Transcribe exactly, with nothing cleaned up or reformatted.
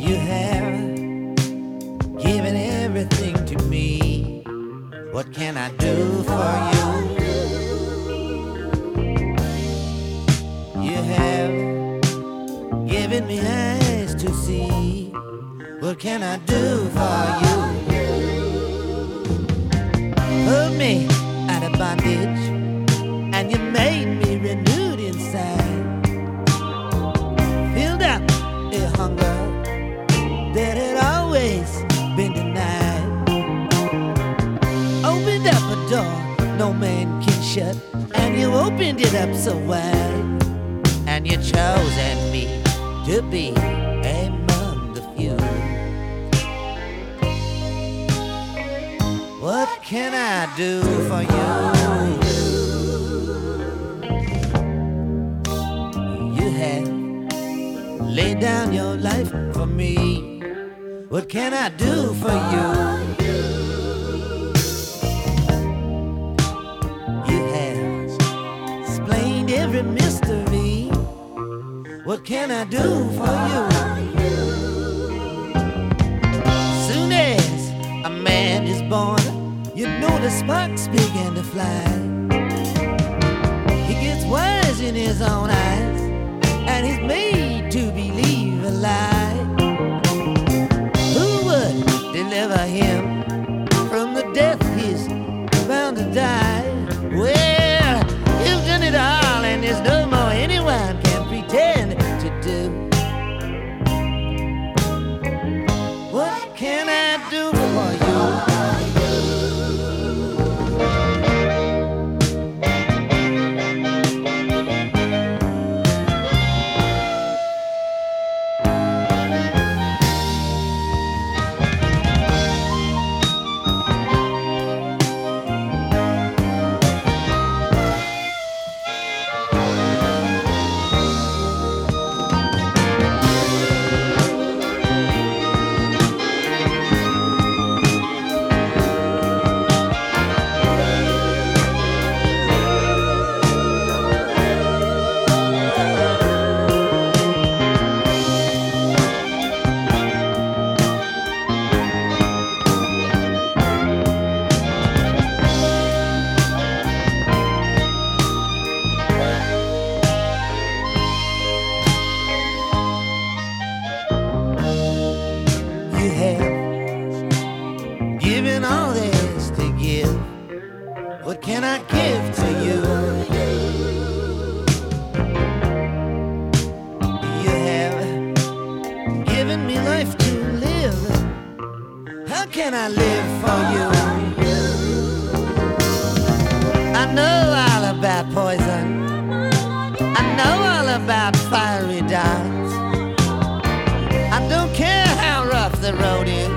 You have given everything to me. What can I do for you? You have given me eyes to see. What can I do for you? Pulled me out of bondage, and you made me renewed inside. Filled up a hunger that had always been denied. Opened up a door no man can shut, and you opened it up so wide. And you chosen me to be among the few. What can I do for you? You have laid down your life for me. What can I do for you? You have explained every mystery. What can I do for you? Soon as a man is born, you know the sparks begin to fly. He gets wise in his own eyes, and he's made to believe a lie. Who would deliver him from the death he's bound to die? Well, you've done it all, and there's no more anyone can pretend to do. What can I do for you? You have given all there's to give. What can I give to you? You have given me life to live. How can I live for you? I know all about poison. I know all about fiery darts. I don't care how rough the road is.